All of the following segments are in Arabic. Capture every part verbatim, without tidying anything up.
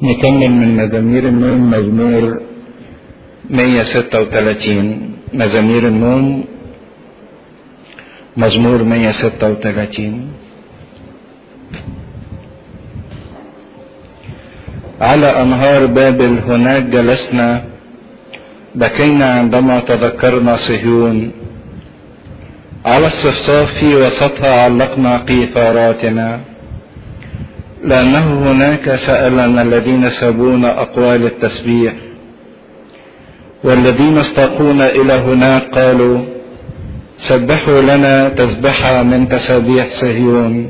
نكمل من مزامير النوم مزمور مية وستة وثلاثين. مزامير النوم مزمور مية وستة وثلاثين. على أنهار بابل هناك جلسنا، بكينا عندما تذكرنا صهيون. على الصفصاف في وسطها علقنا قيثاراتنا، لأنه هناك سألنا الذين سبون أقوال التسبيح، والذين استاقونا إلى هناك قالوا سبحوا لنا تسبحة من تسابيح صهيون.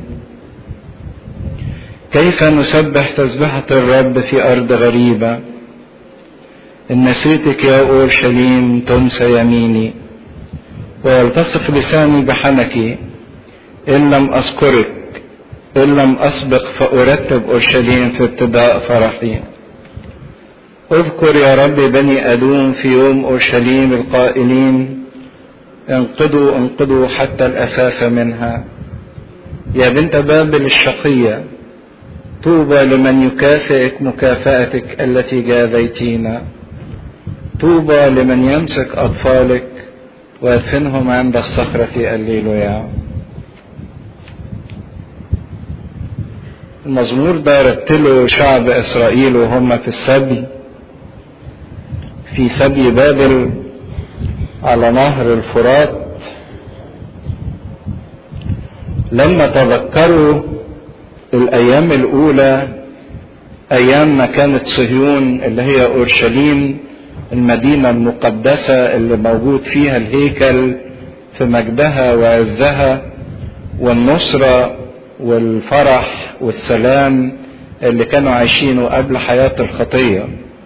كيف نسبح تسبحة الرب في أرض غريبة؟ إن نسيتك يا أورشليم تنسى يميني، ويلتصق لساني بحنكي إن لم أذكرك، إن لم أسبق فأرتب أورشليم في ابتداء فرحي. اذكر يا رب بني أدوم في يوم أورشليم القائلين انقضوا انقضوا حتى الأساس منها. يا بنت بابل الشقية، طوبى لمن يكافئك مكافأتك التي جاذيتينا. طوبى لمن يمسك أطفالك ويدفنهم عند الصخرة الليلويا. المزمور ده رتله شعب إسرائيل وهم في السبي، في سبي بابل على نهر الفرات، لما تذكروا الأيام الأولى، أيام ما كانت صهيون اللي هي أورشليم المدينة المقدسة اللي موجود فيها الهيكل في مجدها وعزها والنصرة والفرح والسلام اللي كانوا عايشينه قبل حياة الخطية.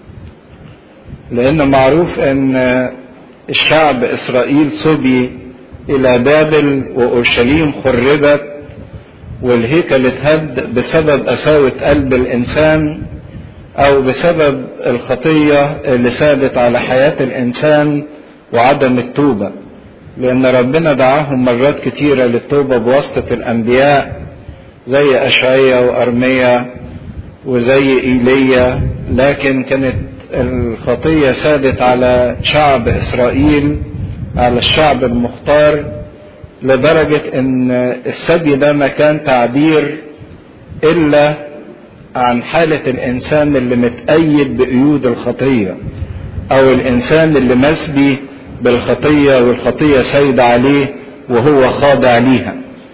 لأن معروف أن الشعب إسرائيل صبي إلى بابل وأورشليم خربت والهيكل اتهد بسبب قساوة قلب الإنسان أو بسبب الخطية اللي سادت على حياة الإنسان وعدم التوبة. لأن ربنا دعاهم مرات كتيرة للتوبة بواسطة الأنبياء زي أشعيا وأرميا وزي إيليا، لكن كانت الخطية سادت على شعب إسرائيل، على الشعب المختار، لدرجة ان السبي ده ما كان تعبير الا عن حالة الانسان اللي متأيد بقيود الخطية، او الانسان اللي مسبي بالخطية والخطية سيد عليه وهو خاضع ليها.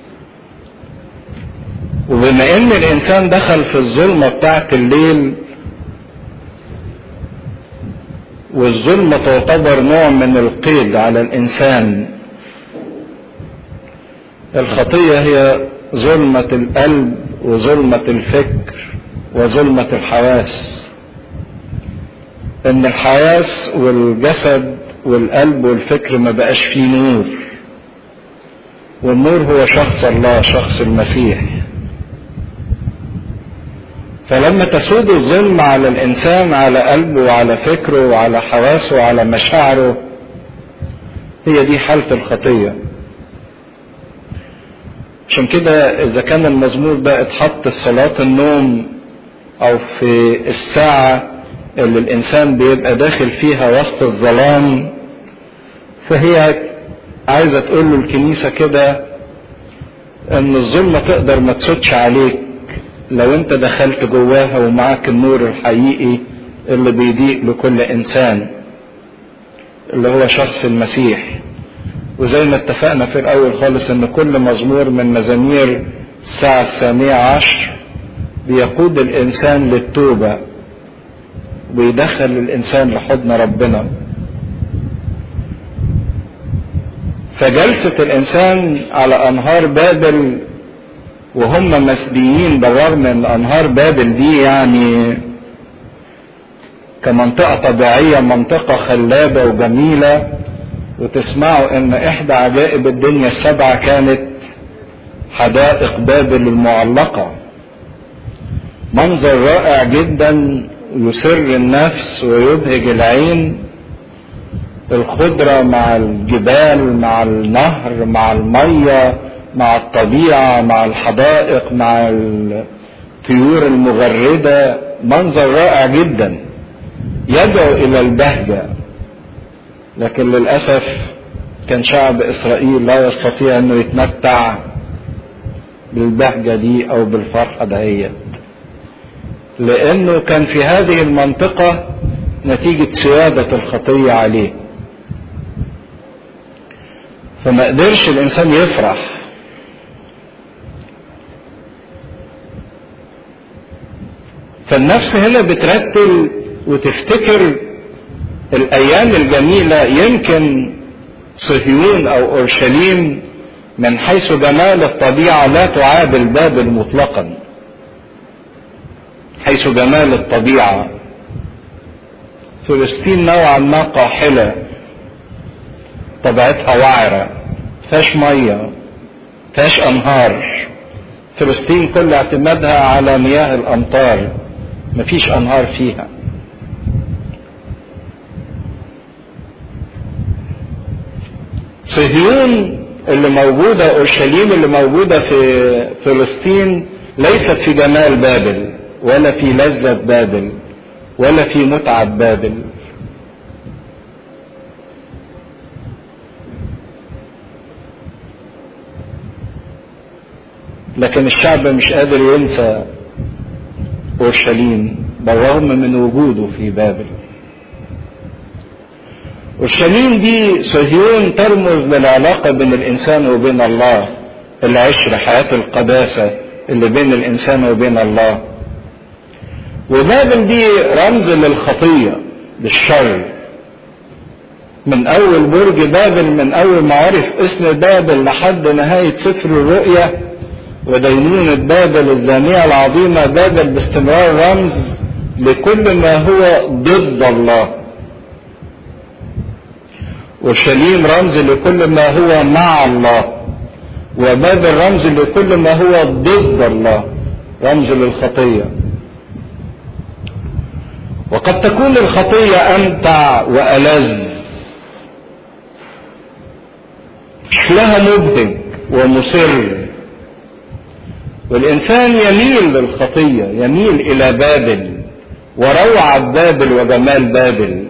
وبما ان الانسان دخل في الظلمة بتاعت الليل، والظلمة تعتبر نوع من القيد على الانسان، الخطية هي ظلمة القلب وظلمة الفكر وظلمة الحواس. ان الحواس والجسد والقلب والفكر ما بقاش فيه نور، والنور هو شخص الله، شخص المسيح. فلما تسود الظلم على الانسان، على قلبه وعلى فكره وعلى حواسه وعلى مشاعره، هي دي حالة الخطية. عشان كده اذا كان المزمور ده اتحط في صلاة النوم او في الساعة اللي الانسان بيبقى داخل فيها وسط الظلام، فهي عايزة تقول له الكنيسة كده ان الظلمة تقدر ما تسودش عليك لو انت دخلت جواها ومعاك النور الحقيقي اللي بيضيء لكل انسان اللي هو شخص المسيح. وزي ما اتفقنا في الاول خالص ان كل مزمور من مزامير الساعة الثانية عشر بيقود الانسان للتوبة ويدخل الانسان لحضن ربنا. فجلسة الانسان على انهار بابل وهم مسبيين، بالرغم ان انهار بابل دي يعني كمنطقة طبيعية منطقة خلابة وجميلة، وتسمعوا ان احدى عجائب الدنيا السبعة كانت حدائق بابل المعلقة. منظر رائع جدا يسر النفس ويبهج العين، الخضرة مع الجبال مع النهر مع المية مع الطبيعة مع الحدائق مع الطيور المغردة منظر رائع جدا يدعو الى البهجة، لكن للأسف كان شعب اسرائيل لا يستطيع انه يتمتع بالبهجة دي او بالفرحة دهيت، لانه كان في هذه المنطقة نتيجة سيادة الخطية عليه، فما قدرش الانسان يفرح. فالنفس هنا بترتل وتفتكر الايام الجميلة، يمكن صهيون او اورشليم من حيث جمال الطبيعة لا تعادل بابل مطلقا، حيث جمال الطبيعة. فلسطين نوعا ما قاحلة، طبيعتها وعرة، فيهاش مية، فيهاش انهار. فلسطين كل اعتمادها على مياه الامطار، مفيش انهار فيها. صهيون اللي موجودة، اورشليم اللي موجودة في فلسطين، ليست في جمال بابل ولا في لذة بابل ولا في متعة بابل. لكن الشعب مش قادر ينسى اورشليم بالرغم من وجوده في بابل. اورشليم دي صهيون ترمز للعلاقة بين الانسان وبين الله، العشرة، حياة القداسة اللي بين الانسان وبين الله. وبابل دي رمز للخطية، للشر. من اول برج بابل، من اول ما عرف اسم بابل لحد نهاية سفر الرؤيا ودينونة بابل الزانية العظيمة، بابل باستمرار رمز لكل ما هو ضد الله. اورشليم رمز لكل ما هو مع الله، وبابل رمز لكل ما هو ضد الله، رمز للخطية. وقد تكون الخطية امتع والذ، شكلها مبهج ومصر، والانسان يميل للخطية، يميل الى بابل وروعة بابل وجمال بابل.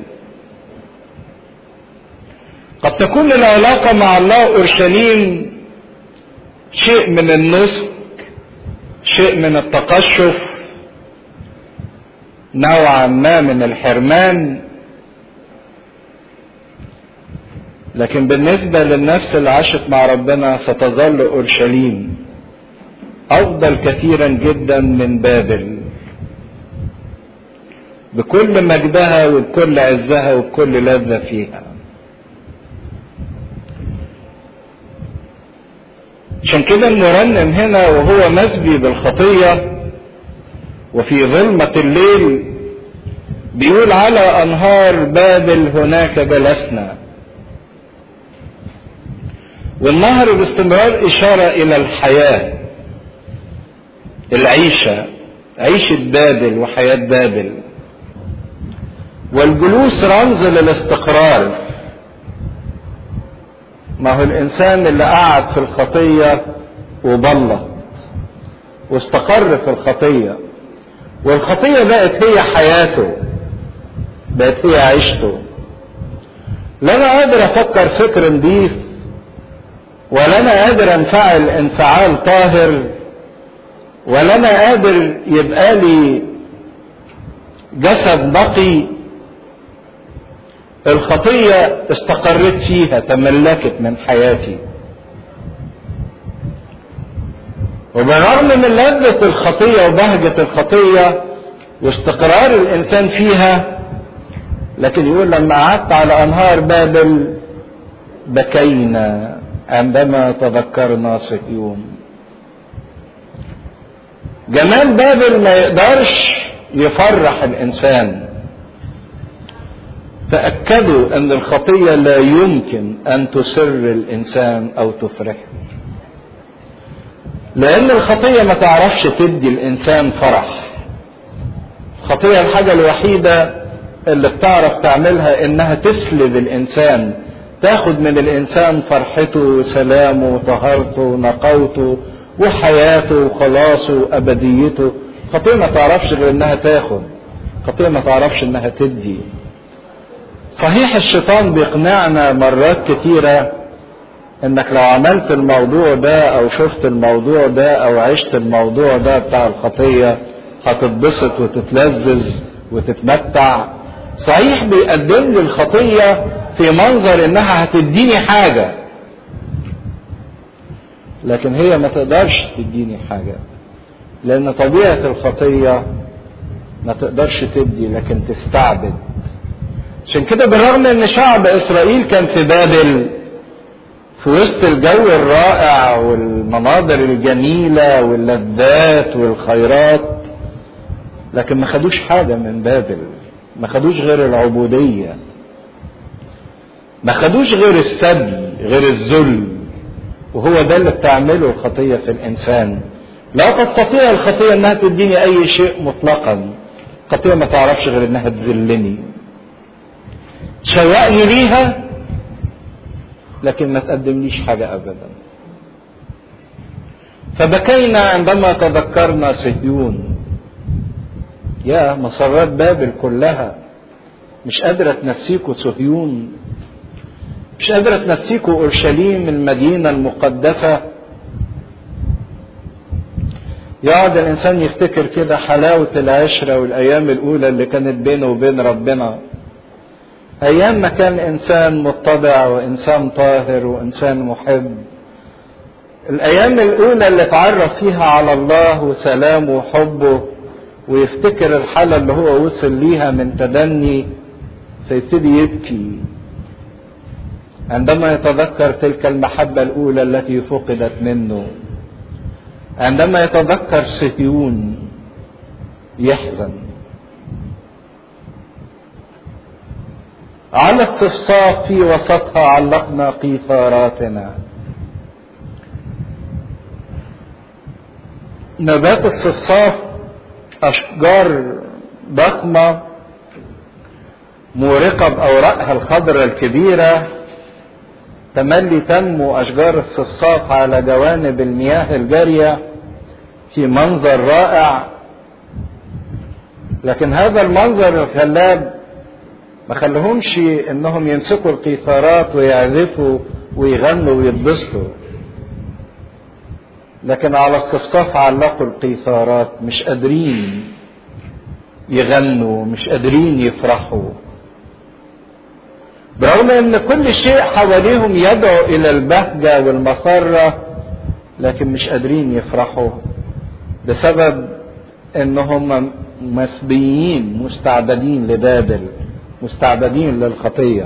قد تكون العلاقة مع الله اورشليم شيء من النسك، شيء من التقشف، نوعا ما من الحرمان. لكن بالنسبة للنفس اللي عاشت مع ربنا ستظل اورشليم افضل كثيرا جدا من بابل، بكل مجدها وبكل عزها وبكل لذة فيها. عشان كده المرنم هنا وهو مسبي بالخطية وفي ظلمة الليل بيقول: على انهار بابل هناك جلسنا. والنهر باستمرار اشارة الى الحياة، العيشة، عيشة بابل وحياة بابل. والجلوس رمز للاستقرار. ما هو الانسان اللي قعد في الخطية وبلط واستقر في الخطية، والخطية بقت هي حياته، بقت هي عيشته. لا انا قادر افكر فكر نضيف، ولا انا قادر انفعل انفعال طاهر، ولا انا قادر يبقى لي جسد نقي. الخطية استقرت فيها، تملكت من حياتي. وبالرغم من لذة الخطية وبهجة الخطية واستقرار الانسان فيها، لكن يقول: لما قعدت على انهار بابل بكينا عندما تذكرنا صهيون. جمال بابل ما يقدرش يفرح الانسان. تأكدوا ان الخطية لا يمكن ان تسر الانسان او تفرحه، لان الخطية ما تعرفش تدي الانسان فرح. الخطية الحاجة الوحيدة اللي بتعرف تعملها انها تسلب الانسان، تاخد من الانسان فرحته وسلامه وطهارته ونقاوته وحياته وخلاصه وابديته. خطية ما تعرفش غير انها تاخد، خطية ما تعرفش انها تدي. صحيح الشيطان بيقنعنا مرات كتيرة انك لو عملت الموضوع ده او شفت الموضوع ده او عشت الموضوع ده بتاع الخطية هتتبسط وتتلذذ وتتمتع. صحيح بيقدم لي الخطية في منظر انها هتديني حاجة، لكن هي ما تقدرش تديني حاجة، لان طبيعة الخطية ما تقدرش تدي لكن تستعبد. عشان كده بالرغم ان شعب اسرائيل كان في بابل في وسط الجو الرائع والمناظر الجميلة واللذات والخيرات، لكن ما خدوش حاجة من بابل، ما خدوش غير العبودية، ما خدوش غير السبي، غير الذل. وهو ده اللي بتعمله الخطية في الإنسان. لا تستطيع الخطية انها تديني اي شيء مطلقا، الخطية ما تعرفش غير انها تذلني، تشوقني ليها لكن ما تقدمليش حاجة ابدا. فبكينا عندما تذكرنا صهيون. يا مسرات بابل كلها مش قادرة تنسيكوا صهيون، مش قادرة تنسيكوا اورشليم المدينة المقدسة. يقعد الانسان يفتكر كده حلاوة العشرة والايام الاولى اللي كانت بينه وبين ربنا، ايام ما كان انسان متضع وانسان طاهر وانسان محب، الايام الاولى اللي اتعرف فيها على الله وسلامه وحبه، ويفتكر الحالة اللي هو وصل ليها من تدني فيبتدي يبكي عندما يتذكر تلك المحبة الاولى التي فقدت منه. عندما يتذكر صهيون يحزن. على الصفصاف في وسطها علقنا قيثاراتنا. نبات الصفصاف أشجار ضخمة مورقة بأوراقها الخضراء الكبيرة، تملي تنمو أشجار الصفصاف على جوانب المياه الجارية في منظر رائع. لكن هذا المنظر الخلاب ما خلهمش انهم يمسكوا القيثارات ويعزفوا ويغنوا ويتبسطوا، لكن على الصفصاف علقوا القيثارات، مش قادرين يغنوا، مش قادرين يفرحوا، برغم ان كل شيء حواليهم يدعو الى البهجة والمسرة، لكن مش قادرين يفرحوا بسبب انهم مسبيين مستعبدين لبابل، مستعبدين للخطية.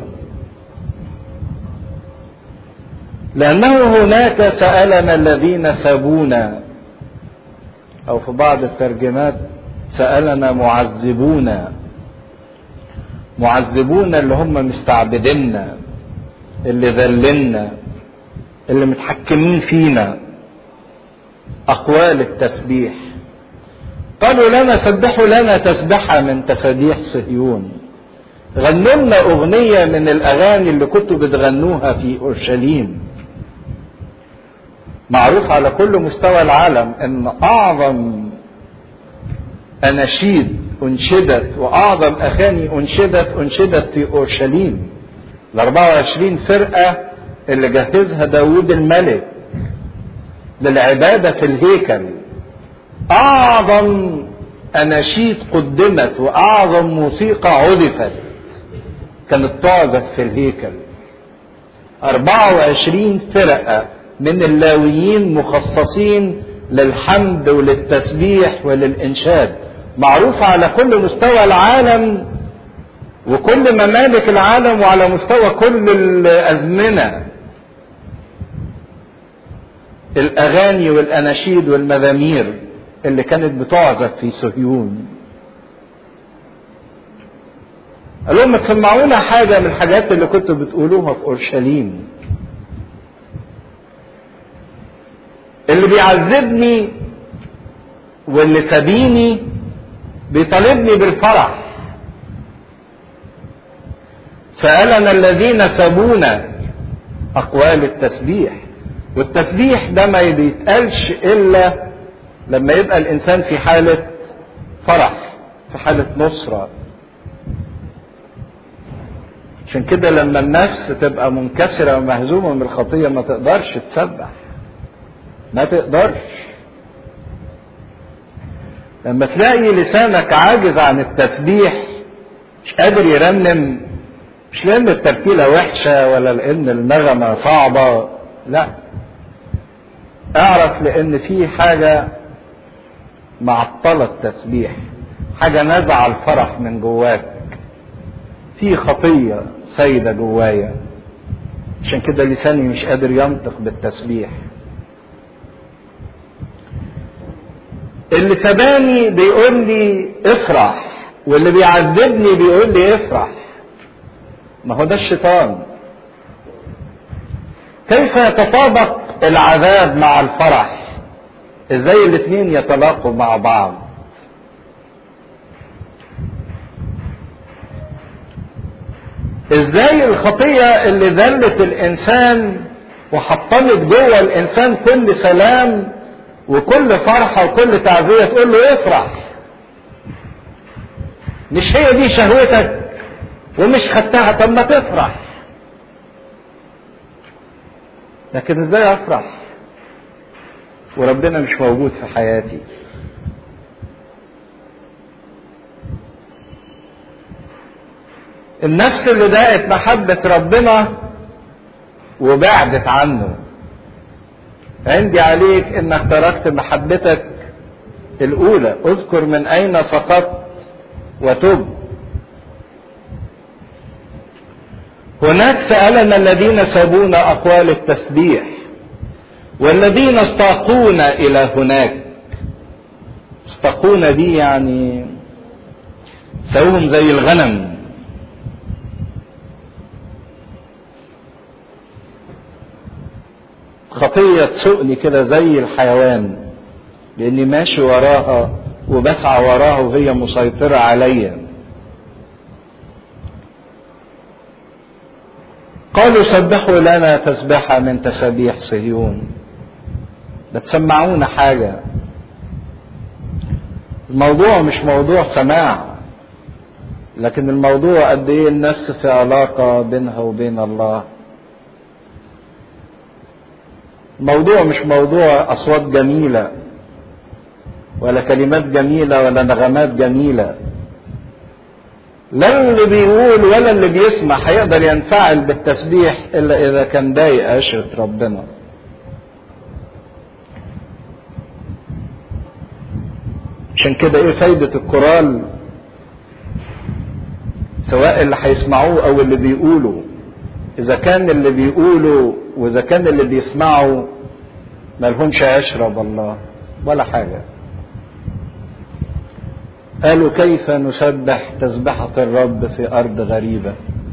لأنه هناك سألنا الذين سابونا، أو في بعض الترجمات سألنا معذبون. معذبون اللي هم مستعبديننا، اللي ذلنا، اللي متحكمين فينا. أقوال التسبيح قالوا لنا سبحوا لنا تسبحة من تسبيح صهيون، غنوا لنا أغنية من الأغاني اللي كنتوا بتغنوها في أورشليم. معروف على كل مستوى العالم ان اعظم اناشيد انشدت واعظم اغاني انشدت انشدت في اورشليم. ال أربعة وعشرين فرقة اللي جهزها داود الملك للعبادة في الهيكل، اعظم اناشيد قدمت واعظم موسيقى عزفت كانت تعزف في الهيكل. أربعة وعشرين فرقة من اللاويين مخصصين للحمد وللتسبيح وللإنشاد، معروف على كل مستوى العالم وكل ممالك العالم وعلى مستوى كل الأزمنة. الأغاني والأناشيد والمزامير اللي كانت بتعزف في صهيون. قال لهم تسمعونا حاجة من الحاجات اللي كنتوا بتقولوها في أورشليم. اللي بيعذبني واللي سابيني بيطالبني بالفرح. سألنا الذين سابونا، أقوال التسبيح. والتسبيح ده ما بيتقالش إلا لما يبقى الإنسان في حالة فرح، في حالة نصرة. عشان كده لما النفس تبقى منكسرة ومهزومة من الخطية ما تقدرش تسبح، ما تقدرش. لما تلاقي لسانك عاجز عن التسبيح، مش قادر يرنم، مش لان الترتيلة وحشة ولا لان النغمة صعبة، لا، اعرف لان في حاجة معطلة التسبيح، حاجة نزع الفرح من جواك، في خطية سيدة جوايا، عشان كده لساني مش قادر ينطق بالتسبيح. اللي سباني بيقول لي افرح، واللي بيعذبني بيقول لي افرح. ما هو ده الشيطان. كيف يتطابق العذاب مع الفرح؟ ازاي الاثنين يتلاقوا مع بعض؟ ازاي الخطية اللي ذلت الانسان وحطمت جوه الانسان كل سلام وكل فرحة وكل تعزية تقول له افرح؟ مش هي دي شهوتك ومش خدتها؟ طب ما تفرح. لكن ازاي افرح وربنا مش موجود في حياتي؟ النفس اللي دقت محبة ربنا وبعدت عنه، عندي عليك انك تركت محبتك الاولى. اذكر من اين سقطت وتب. هناك سألنا الذين سابونا اقوال التسبيح والذين استاقونا الى هناك. استاقونا دي يعني سوهم زي الغنم، خطية تسوقني كده زي الحيوان لاني ماشي وراها وبسعى وراها وهي مسيطرة عليا. قالوا سبحوا لنا تسبحة من تسابيح صهيون. بتسمعونا حاجة. الموضوع مش موضوع سماع، لكن الموضوع قد ايه النفس في علاقة بينها وبين الله. الموضوع مش موضوع اصوات جميلة ولا كلمات جميلة ولا نغمات جميلة. لا اللي بيقول ولا اللي بيسمع هيقدر ينفعل بالتسبيح الا اذا كان ضايق عشرة ربنا. عشان كده ايه فايدة الكورال سواء اللي هيسمعوه او اللي بيقولوا؟ اذا كان اللي بيقولوا واذا كان اللي بيسمعوا مالهمش عشرة بالله ولا حاجة. قالوا كيف نسبح تسبحة الرب في ارض غريبة؟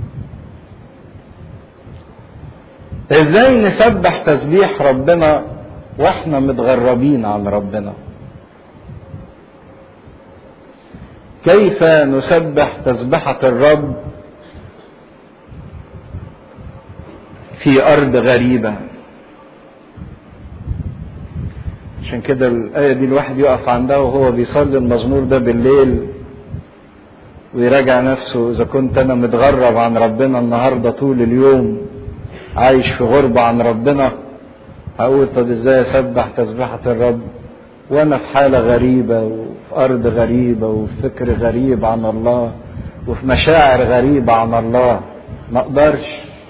ازاي نسبح تسبيح ربنا واحنا متغربين عن ربنا؟ كيف نسبح تسبحة الرب في ارض غريبة؟ عشان كده الآية دي الواحد يقف عندها وهو بيصلي المزمور ده بالليل ويراجع نفسه. إذا كنت أنا متغرب عن ربنا النهاردة طول اليوم عايش في غربة عن ربنا، هقول طب إزاي أسبح تسبحة الرب وأنا في حالة غريبة وفي أرض غريبة وفي فكر غريب عن الله وفي مشاعر غريبة عن الله؟ ما أقدرش.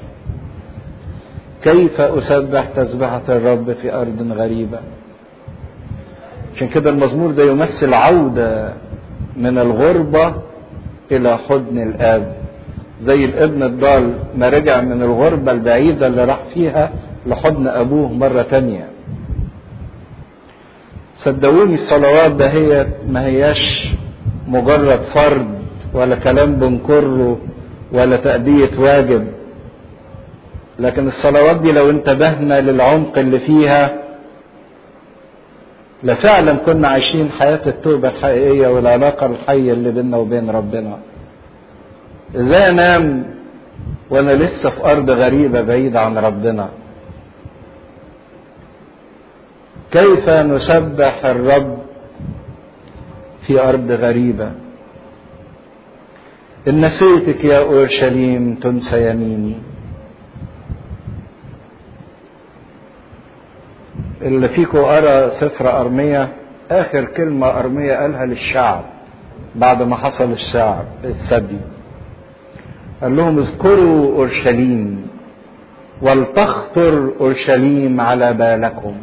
كيف أسبح تسبحة الرب في أرض غريبة؟ عشان كده المزمور ده يمثل عودة من الغربة إلى حضن الآب، زي الابن الضال ما رجع من الغربة البعيدة اللي راح فيها لحضن أبوه مرة تانية. صدقوني الصلوات ده هي ما هياش مجرد فرض ولا كلام بنكره ولا تأدية واجب، لكن الصلوات دي لو انتبهنا للعمق اللي فيها لفعلا كنا عايشين حياة التوبة الحقيقية والعلاقة الحية اللي بيننا وبين ربنا. ازاي انام وانا لسه في ارض غريبة بعيدة عن ربنا؟ كيف نسبح الرب في أرض غريبة. إن نسيتك يا أورشليم تنسى يميني. اللي فيكم قرأ سفر أرميا، آخر كلمة أرميا قالها للشعب بعد ما حصل الشعب السبي، قال لهم اذكروا أورشليم ولتخطر أورشليم على بالكم.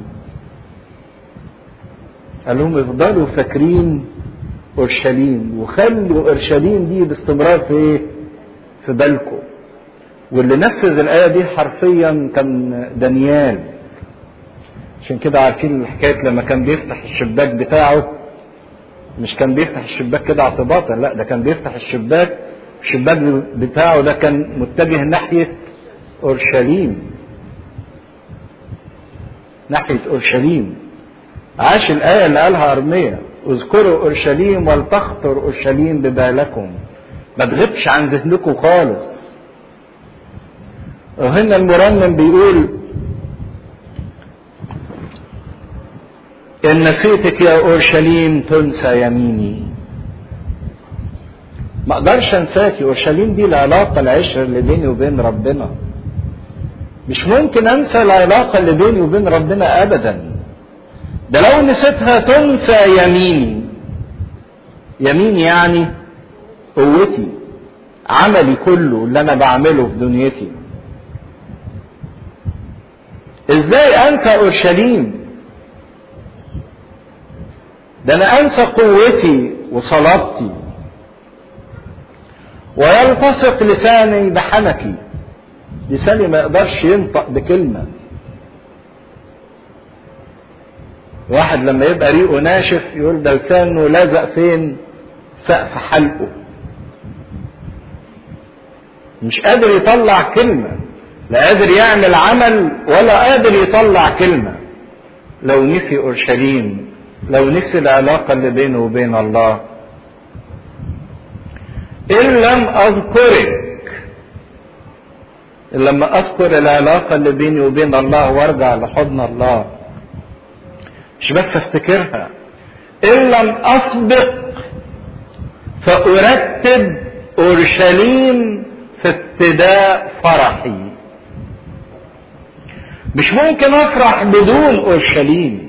قال لهم افضلوا فاكرين أورشليم وخلوا أورشليم دي باستمرار في ايه؟ في بالكم. واللي نفذ الآية دي حرفيا كان دانيال. عشان كده عارفين الحكاية لما كان بيفتح الشباك بتاعه، مش كان بيفتح الشباك كده اعتباطا، لا ده كان بيفتح الشباك، الشباك بتاعه ده كان متجه ناحية أورشليم، ناحية أورشليم. عاش الآية اللي قالها أرميا اذكروا أورشليم ولتخطر أورشليم ببالكم، ما تغيبش عن ذهنكم خالص. وهنا المرنم بيقول إن نسيتك يا أورشليم تنسى يميني. ما اقدرش انساكي. أورشليم دي العلاقة العشرة اللي بيني وبين ربنا، مش ممكن انسى العلاقة اللي بيني وبين ربنا ابدا. ده لو نسيتها تنسى يميني. يميني يعني قوتي، عملي كله اللي انا بعمله في دنيتي. ازاي انسى أورشليم؟ ده انا انسى قوتي وصلاتي. ويلتصق لساني بحنكي، لساني ما يقدرش ينطق بكلمة. واحد لما يبقى ريقه ناشف يقول ده لسانه لازق فين؟ سقف حلقه، مش قادر يطلع كلمة، لا قادر يعمل عمل ولا قادر يطلع كلمة. لو نسي أورشليم، لو نسي العلاقة اللي بينه وبين الله. إن لم أذكرك، لما أذكر العلاقة اللي بيني وبين الله وارجع لحضن الله، مش بس افتكرها، إن لم أسبق فأرتب أورشليم في ابتداء فرحي. مش ممكن أفرح بدون أورشليم،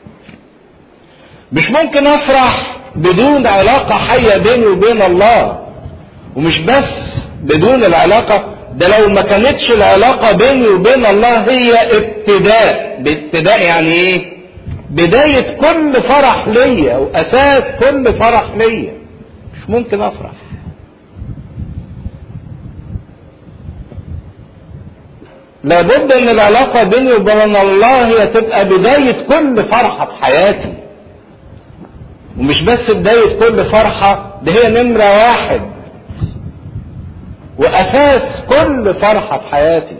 مش ممكن أفرح بدون علاقة حية بيني وبين الله. ومش بس بدون العلاقة، ده لو ما كانتش العلاقة بيني وبين الله هي ابتداء. بابتداء يعني ايه؟ بداية كل فرح ليا واساس كل فرح ليا. مش ممكن افرح. لابد ان العلاقة بيني وبين الله هي تبقى بداية كل فرحة في حياتي. ومش بس بداية كل فرحة، ده هي نمرة واحد واساس كل فرحة في حياتي.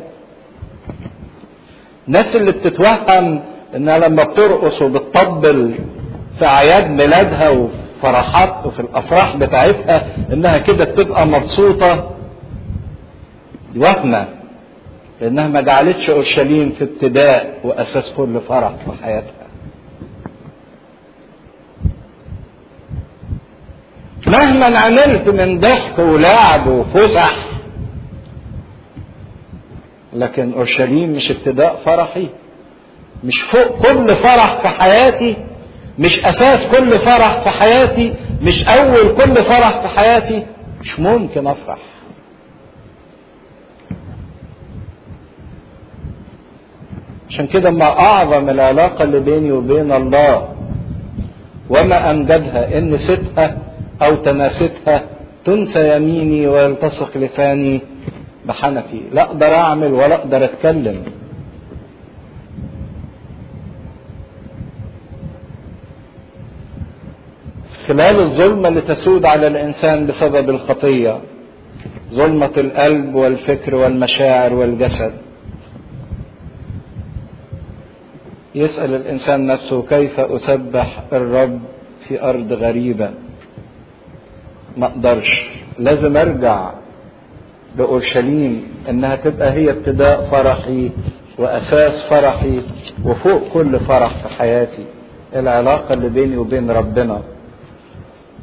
الناس اللي بتتوهم انها لما بترقص وبتطبل في اعياد ميلادها وفي فرحات وفي الافراح بتاعتها انها كده بتبقى مبسوطة، وهمة، لانها ما جعلتش اورشليم في ابتداء واساس كل فرح في حياتها. مهما عملت من ضحك ولعب وفسح، لكن اورشليم مش ابتداء فرحي، مش فوق كل فرح في حياتي، مش اساس كل فرح في حياتي، مش اول كل فرح في حياتي. مش ممكن افرح. عشان كده ما اعظم العلاقة اللي بيني وبين الله وما امجدها، ان نسيتها او تناستها تنسى يميني ويلتصق لساني بحنكي. لا اقدر اعمل ولا اقدر اتكلم. خلال الظلمة اللي تسود على الانسان بسبب الخطية، ظلمة القلب والفكر والمشاعر والجسد، يسأل الانسان نفسه كيف اسبح الرب في ارض غريبة؟ ما اقدرش. لازم ارجع لأورشليم انها تبقى هي ابتداء فرحي واساس فرحي وفوق كل فرح في حياتي، العلاقة اللي بيني وبين ربنا.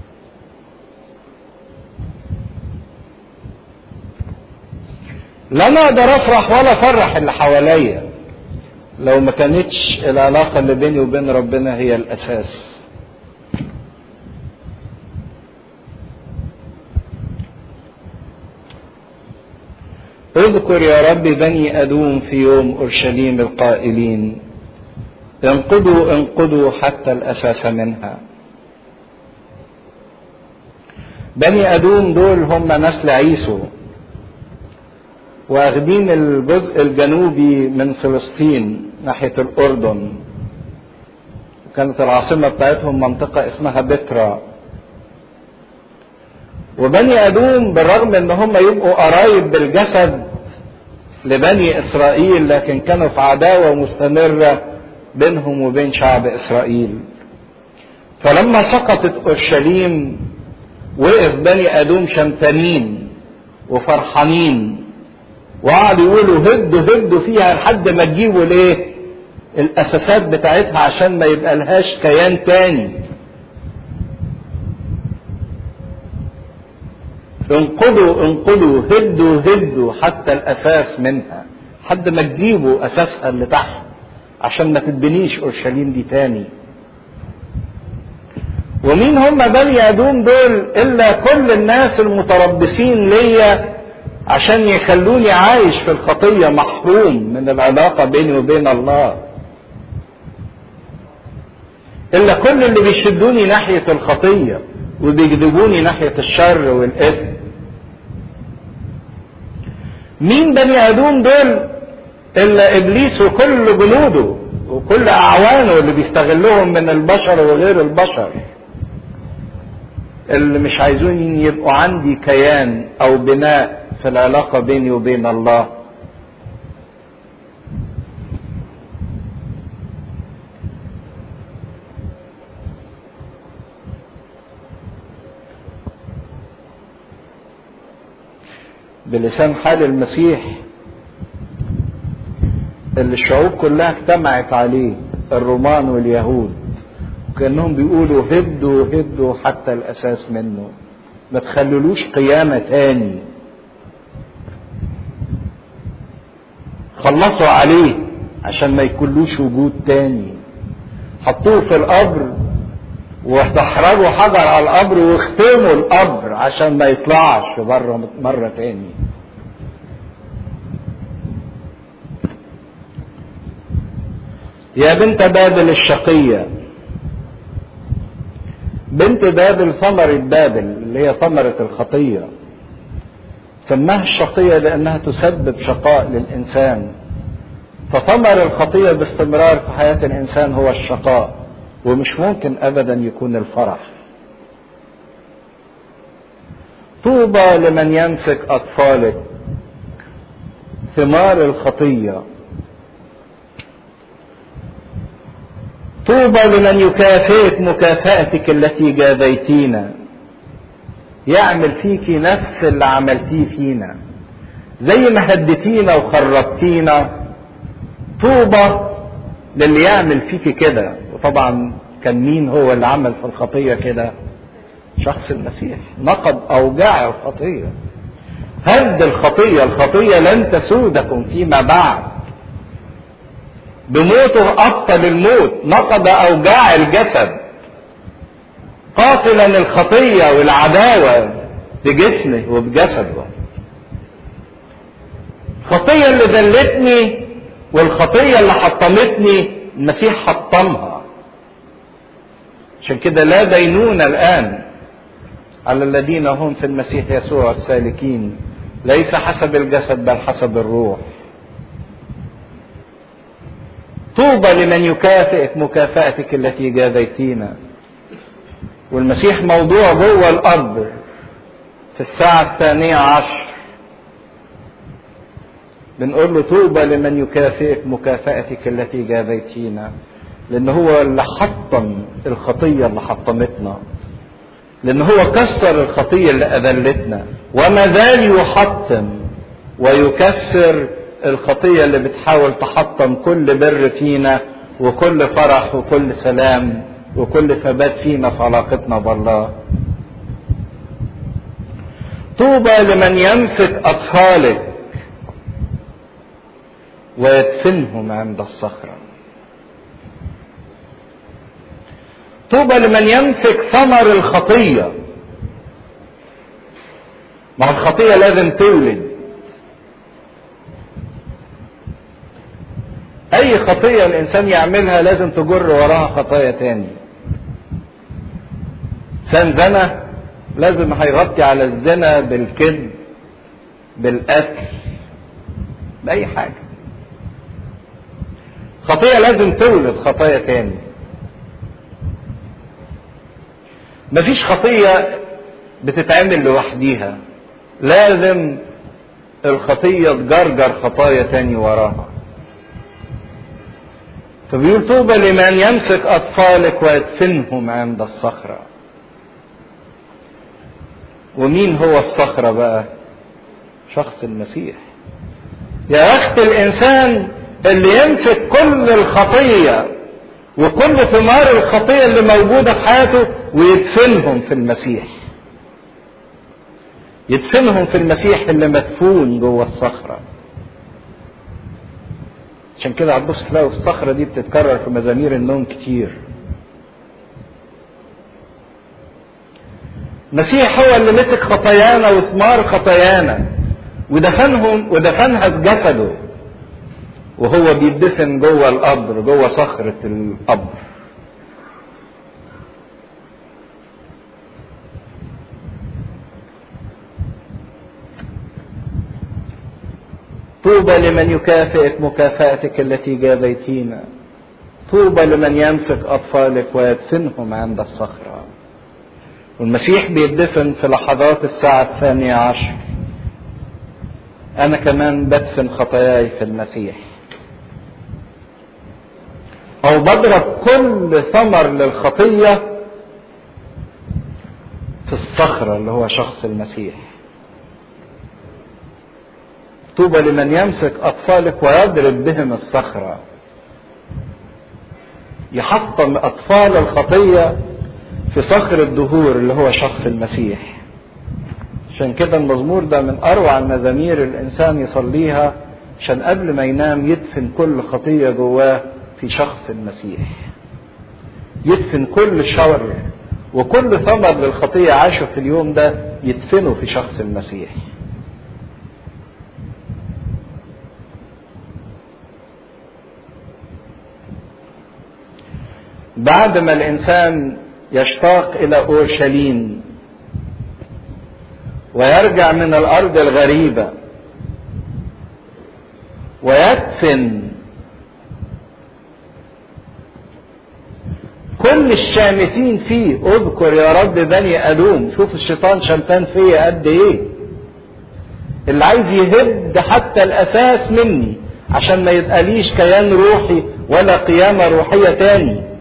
لا انا اقدر افرح ولا افرح اللي حواليا لو ما كانتش العلاقة اللي بيني وبين ربنا هي الاساس. اذكر يا رب بني ادوم في يوم اورشليم القائلين انقضوا انقضوا حتى الاساس منها. بني ادوم دول هم نسل عيسو، واخدين الجزء الجنوبي من فلسطين ناحية الاردن، وكانت العاصمة بتاعتهم منطقة اسمها بترا. وبني ادوم بالرغم ان هم يبقوا قرايب بالجسد لبني اسرائيل، لكن كانوا في عداوة مستمرة بينهم وبين شعب اسرائيل. فلما سقطت اورشليم وقف بني ادوم شمتانين وفرحانين، وقعدوا يقولوا هدوا هدوا فيها لحد ما تجيبوا الايه؟ الاساسات بتاعتها عشان ما يبقى لهاش كيان تاني. انقضوا انقضوا هدوا هدوا حتى الاساس منها، لحد ما تجيبوا اساسها اللي تحت عشان ما تتبنيش اورشليم دي تاني. ومين هم بني ادوم دول الا كل الناس المتربصين ليا عشان يخلوني عايش في الخطية محروم من العلاقة بيني وبين الله، الا كل اللي بيشدوني ناحية الخطية وبيجذبوني ناحية الشر والاثم. مين بني ادوم دول الا ابليس وكل جنوده وكل اعوانه اللي بيستغلهم من البشر وغير البشر، اللي مش عايزين يبقوا عندي كيان او بناء في العلاقة بيني وبين الله. بلسان حال المسيح اللي الشعوب كلها اجتمعت عليه، الرومان واليهود، وكأنهم بيقولوا هدوا هدوا حتى الأساس منه، ما تخللوش قيامة تاني، خلصوا عليه عشان ما يكونلوش وجود تاني، حطوه في القبر واحتحرجوا حجر على القبر واختموا القبر عشان ما يطلعش بره مرة تاني. يا بنت بابل الشقية، بنت بابل ثمرة بابل اللي هي ثمرة الخطية، سماها الشقية لأنها تسبب شقاء للإنسان. فثمر الخطية باستمرار في حياة الإنسان هو الشقاء، ومش ممكن أبدا يكون الفرح. طوبى لمن يمسك أطفالك، ثمار الخطية. طوبى لمن يكافئك مكافأتك التي جازيتينا، يعمل فيكي نفس اللي عملتيه فينا، زي ما هدتينا وخربتينا. طوبى للي يعمل فيكي كده. وطبعا كان مين هو اللي عمل في الخطية كده؟ شخص المسيح، نقض أوجاع الخطية، هد الخطية. الخطية لن تسودكم فيما بعد، بموته أبطل الموت، نقض أوجاع الجسد، قاتلا الخطية والعداوة بجسمه وبجسده. الخطية اللي ذلتني والخطية اللي حطمتني المسيح حطمها. عشان كده لا دينونة الآن على الذين هم في المسيح يسوع السالكين، ليس حسب الجسد بل حسب الروح. طوبى لمن يكافئك مكافأتك التي جازيتينا. والمسيح موضوع جوه الأرض في الساعة الثانية عشر بنقول له طوبى لمن يكافئك مكافأتك التي جازيتينا، لأن هو اللي حطم الخطية اللي حطمتنا، لأن هو كسر الخطية اللي أذلتنا، وما زال يحطم ويكسر الخطية اللي بتحاول تحطم كل بر فينا وكل فرح وكل سلام وكل ثبات فينا في علاقتنا بالله. طوبى لمن يمسك أطفالك، ويدفنهم عند الصخرة. طوبى لمن يمسك ثمر الخطية. مع الخطية لازم تولد. اي خطية الانسان يعملها لازم تجر وراها خطايا تاني. انسان زنى لازم هيغطي على الزنا بالكذب بالقتل باي حاجة. خطية لازم تولد خطايا تاني. مفيش خطية بتتعمل لوحديها، لازم الخطية تجرجر خطايا تاني وراها. فبيقول طوبى لمن يمسك أطفالك ويدفنهم عند الصخرة. ومين هو الصخرة بقى؟ شخص المسيح. يا بخت الإنسان اللي يمسك كل الخطية وكل ثمار الخطية اللي موجودة في حياته ويدفنهم في المسيح. يدفنهم في المسيح اللي مدفون جوه الصخرة. عشان كده هتبص تلاقوا في الصخرة دي بتتكرر في مزامير النوم كتير. المسيح هو اللي مسك خطايانا وثمار خطايانا ودفنهم ودفنها في جسده وهو بيدفن جوه القبر، جوه صخرة القبر. طوبى لمن يكافئك مكافأتك التي جابيتينا. طوبى لمن يمسك أطفالك ويدفنهم عند الصخرة. والمسيح بيدفن في لحظات الساعة الثانية عشر. أنا كمان بدفن خطاياي في المسيح، أو بضرب كل ثمر للخطية في الصخرة اللي هو شخص المسيح. طوبى لمن يمسك أطفالك ويضرب بهم الصخرة. يحطم أطفال الخطية في صخر الدهور اللي هو شخص المسيح. عشان كده المزمور ده من أروع المزامير الإنسان يصليها عشان قبل ما ينام يدفن كل خطية جواه في شخص المسيح. يدفن كل شر وكل ثمر للخطية عاشه في اليوم ده يدفنه في شخص المسيح. بعد ما الإنسان يشتاق إلى أورشليم ويرجع من الأرض الغريبة ويدفن كل الشامتين فيه، اذكر يا رب بني أدوم. شوف الشيطان شمتان فيا قد ايه، اللي عايز يهد حتى الأساس مني عشان ما يبقاليش كيان روحي ولا قيامة روحية تاني.